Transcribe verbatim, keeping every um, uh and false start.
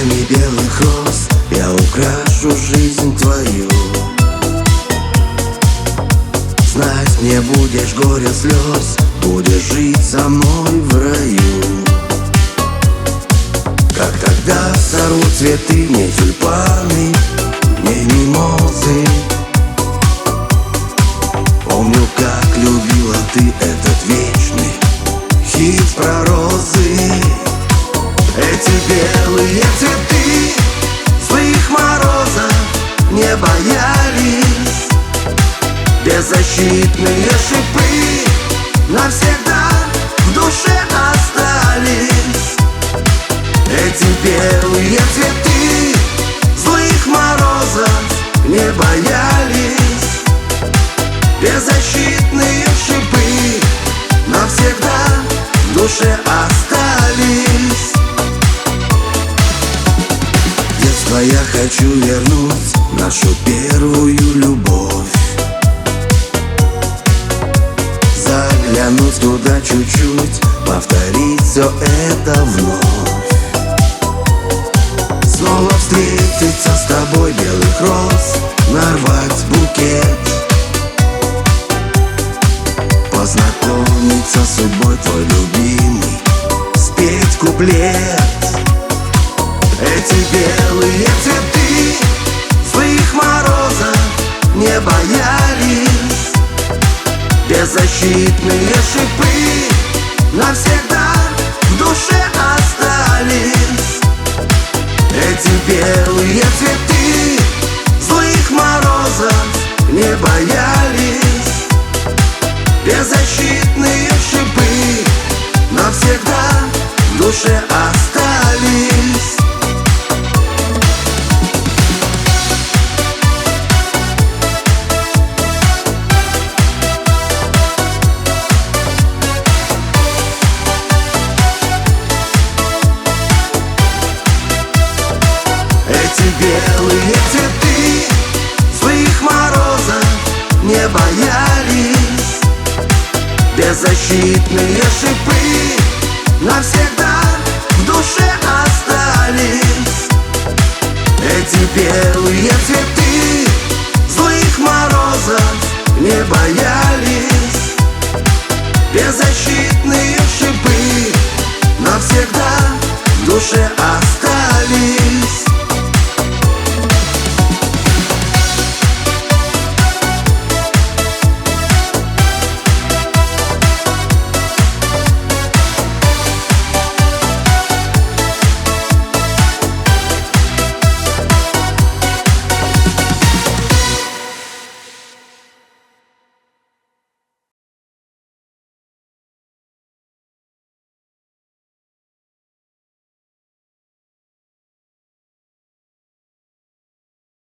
цветами белых роз я украшу жизнь твою. Знать не будешь горя, слез, будешь жить со мной в раю. Как тогда сорвут цветы мне тюльпаны, мне мимозы. Помню, как любила ты этот вечный хит про розы. Эти белые цветы злых морозов не боялись. Беззащитные шипы навсегда в душе остались. Эти белые цветы злых морозов не боялись. Беззащитные шипы навсегда в душе остались. Детство я хочу вернуть, нашу первую любовь. Заглянуть туда чуть-чуть, повторить все это вновь. Снова встретиться с тобой, белых роз, нарвать букет. Познакомиться с судьбой твой любимый, спеть куплет. Эти белые цветы злых морозов не боялись. Беззащитные шипы навсегда в душе остались. Эти белые цветы злых морозов не боялись. Беззащитные шипы навсегда в душе остались. Эти белые цветы злых морозов не боялись. Беззащитные шипы навсегда в душе остались. Эти белые цветы злых морозов не боялись. Беззащитные шипы навсегда в душе остались.